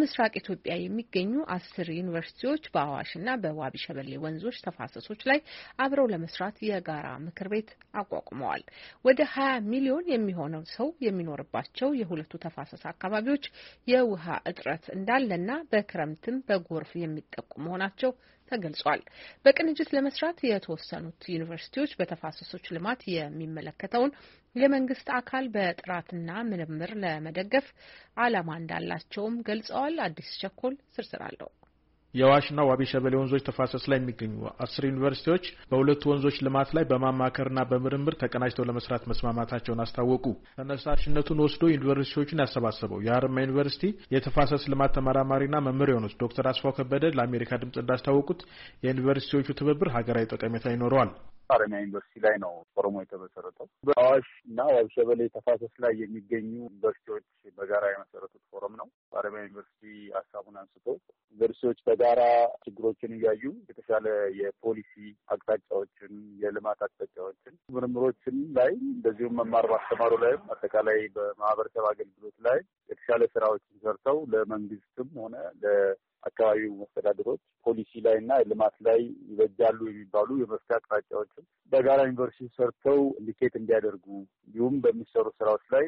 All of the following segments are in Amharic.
በምስራቅ ኢትዮጵያ የሚገኙ 10 ዩኒቨርሲቲዎች በአዋሽና በዋቢ ሸበሌ ወንዞች ተፋሰሶች ላይ አብረው ለመስራት የጋራ ምክር ቤት አቋቁመዋል። ወደ 20 ሚሊዮን የሚሆነው ሰው የሚኖርባቸው የሁለቱ ተፋሰስ አካባቢዎች የውሃ እጥረት እንዳለና በክረምትም በጎርፍ የሚጠቁ መሆናቸው ተገልጿል። በቅንጅት ለመስራት የተወሰኑት ዩኒቨርሲቲዎች በተፋሰሶች ልማት የሚመለከተውን የመንግስት አካል በጥራትና ምርምር ለመደገፍ ዓላማ እንዳላቸውም ገልጸዋል። አዲስ ቸኮል ዝርዝር አለው። የአዋሽና ዋቢ ሸበሌ ወንዞች ተፋሰስ ላይ የሚገኙ 10 ዩኒቨርሲቲዎች በሁለቱ ወንዞች ልማት ላይ በማማከርና በምርምር ተቀናጅተው ለመስራት መስማማታቸውን አስታወቁ። ተነሳሽነቱን ወስዶ ዩኒቨርሲቲዎችን ያሰባሰበው የሀረማያ ዩኒቨርሲቲ የተፋሰስ ልማት ተመራማሪና መምህር የሆኑት ዶክተር አስፋው ከበደ ለአሜሪካ ድምጽ እንዳስታወቁት የዩኒቨርሲቲዎቹ ትብብር ሀገራዊ ጠቀሜታ ይኖረዋል። ሀረማያ ዩኒቨርሲቲ ላይ ነው ፎረሙ የተመሰረተው። በአዋሽና ዋቢ ሸበሌ ተፋሰስ ላይ የሚገኙ ዩኒቨርሲቲዎች በጋራ የመሰረቱት ፎረም ነው። ሀረማያ ዩኒቨርሲቲ ሀሳቡን አንስቶ ዩኒቨርሲቲዎች በጋራ ችግሮችን እያዩ የተሻለ የፖሊሲ አቅጣጫዎችን፣ የልማት አቅጣጫዎችን፣ ምርምሮችን ላይ እንደዚሁም መማር ማስተማሩ ላይም አጠቃላይ በማህበረሰብ አገልግሎት ላይ የተሻለ ስራዎችን ሰርተው ለመንግስትም ሆነ ለአካባቢው መስተዳድሮች ፖሊሲ ላይ እና ልማት ላይ ይበጃሉ የሚባሉ የመፍትሄ አቅጣጫዎችን በጋራ ዩኒቨርሲቲ ሰርተው ኢንዲኬት እንዲያደርጉ እንዲሁም በሚሰሩ ስራዎች ላይ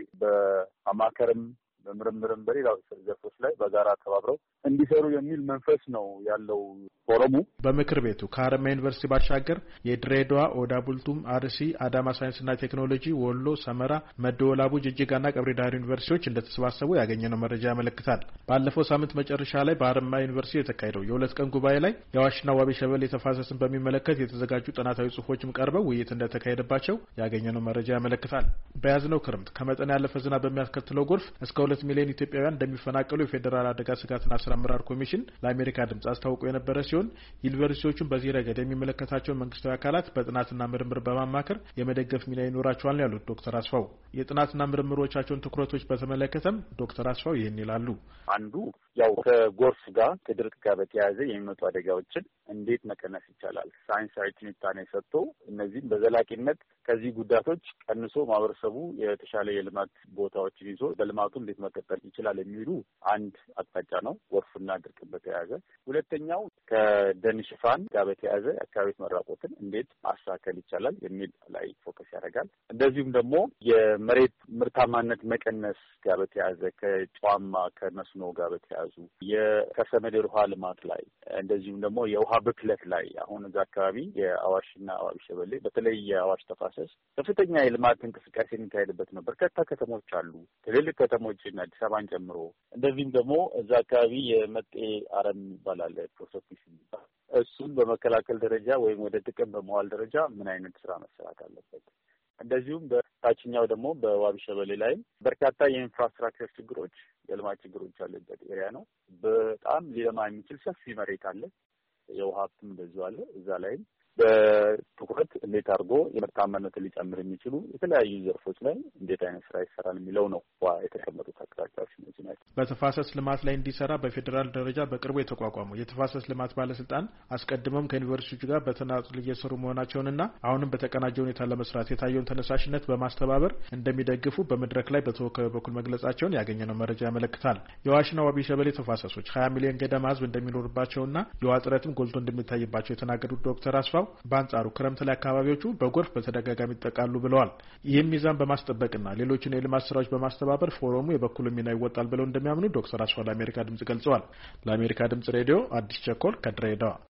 በአማከርም በምርምርም በሌላው ዘርፎች ላይ በጋራ ተባብረው እንዲሰሩ የሚል መንፈስ ነው ያለው ፎረሙ። በምክር ቤቱ ከሀረማያ ዩኒቨርሲቲ ባሻገር የድሬዳዋ፣ ኦዳ ቡልቱም፣ አርሲ፣ አዳማ ሳይንስና ቴክኖሎጂ፣ ወሎ፣ ሰመራ፣ መደወላቡ፣ ጅጅጋና ቀብሪ ዳህር ዩኒቨርሲቲዎች እንደተሰባሰቡ ያገኘነው መረጃ ያመለክታል። ባለፈው ሳምንት መጨረሻ ላይ በሀረማያ ዩኒቨርሲቲ የተካሄደው የሁለት ቀን ጉባኤ ላይ የአዋሽና ዋቢ ሸበሌ ተፋሰስን በሚመለከት የተዘጋጁ ጥናታዊ ጽሁፎችም ቀርበው ውይይት እንደተካሄደባቸው ያገኘነው መረጃ ያመለክታል። በያዝነው ክረምት ከመጠን ያለፈ ዝናብ በሚያስከትለው ጎርፍ እስከ 2 ሚሊዮን ኢትዮጵያውያን እንደሚፈናቀሉ የፌዴራል አደጋ ስጋትና ስራ አመራር ኮሚሽን ለአሜሪካ ድምጽ አስታውቆ የነበረ ሲሆን ዩኒቨርሲቲዎቹን በዚህ ረገድ የሚመለከታቸው መንግስታዊ አካላት በጥናትና ምርምር በማማከር የመደገፍ ሚና ይኖራቸዋል ያሉት ዶክተር አስፋው የጥናትና ምርምሮቻቸውን ትኩረቶች በተመለከተም ዶክተር አስፋው ይህን ይላሉ። አንዱ ያው ከጎርፍ ጋር ከድርቅ ጋር በተያያዘ የሚመጡ አደጋዎችን እንዴት መቀነስ ይቻላል፣ ሳይንሳዊ ትንታኔ ሰጥቶ እነዚህም በዘላቂነት ከዚህ ጉዳቶች ቀንሶ ማህበረሰቡ የተሻለ የልማት ቦታዎችን ይዞ በልማቱ እንዴት መቀጠል ይችላል የሚሉ አንድ አቅጣጫ ነው። ጎርፍና ድርቅ በተያያዘ ሁለተኛው ከደን ሽፋን ጋር በተያያዘ አካባቢ መራቆትን እንዴት ማስተካከል ይቻላል የሚል ላይ ፎከስ ያደርጋል። እንደዚሁም ደግሞ የመሬት ምርታማነት መቀነስ ጋር በተያያዘ ከጨዋማ ከመስኖ ጋር በተያያዙ የከርሰ ምድር ውሃ ልማት ላይ እንደዚሁም ደግሞ የውሃ ብክለት ላይ አሁን እዛ አካባቢ የአዋሽና ዋቢ ሸበሌ በተለይ የአዋሽ ተፋሰስ ከፍተኛ የልማት እንቅስቃሴ የሚካሄድበት ነው። በርካታ ከተሞች አሉ፣ ትልልቅ ከተሞችን አዲስ አበባን ጨምሮ። እንደዚህም ደግሞ እዛ አካባቢ የመጤ አረም ይባላል ፕሮሰፒስ ይባላል። እሱን በመከላከል ደረጃ ወይም ወደ ጥቅም በመዋል ደረጃ ምን አይነት ስራ መሰራት አለበት? እንደዚሁም በታችኛው ደግሞ በዋቢ ሸበሌ ላይ በርካታ የኢንፍራስትራክቸር ችግሮች፣ የልማት ችግሮች ያሉበት ኤሪያ ነው። በጣም ሊለማ የሚችል ሰፊ መሬት አለ። የውሃ ሀብትም እንደዚሁ አለ። እዛ ላይም በትኩረት እንዴት አድርጎ የምርታማነትን ሊጨምር የሚችሉ የተለያዩ ዘርፎች ላይ እንዴት አይነት ስራ ይሰራል የሚለው ነው የተቀመጡት አቅጣጫዎች እነዚህ ናቸው። በተፋሰስ ልማት ላይ እንዲሰራ በፌዴራል ደረጃ በቅርቡ የተቋቋመው የተፋሰስ ልማት ባለስልጣን አስቀድመውም ከዩኒቨርሲቲዎች ጋር በተናጥል እየሰሩ መሆናቸውንና አሁንም በተቀናጀ ሁኔታ ለመስራት የታየውን ተነሳሽነት በማስተባበር እንደሚደግፉ በመድረክ ላይ በተወካዩ በኩል መግለጻቸውን ያገኘነው መረጃ ያመለክታል። የአዋሽና ዋቢ ሸበሌ ተፋሰሶች 20 ሚሊዮን ገደማ ህዝብ እንደሚኖርባቸውና የውሃ እጥረትም ጎልቶ እንደሚታይባቸው የተናገሩት ዶክተር አስፋው በአንጻሩ ክረምት ላይ አካባቢዎቹ በጎርፍ በተደጋጋሚ ይጠቃሉ ብለዋል። ይህም ሚዛን በማስጠበቅና ሌሎችን የልማት ስራዎች በማስተባበር ፎረሙ የበኩሉን ሚና ይወጣል ብለው እንደሚያምኑ ዶክተር አስፋው ለአሜሪካ ድምጽ ገልጸዋል። ለአሜሪካ ድምጽ ሬዲዮ አዲስ ቸኮል ከድሬዳዋ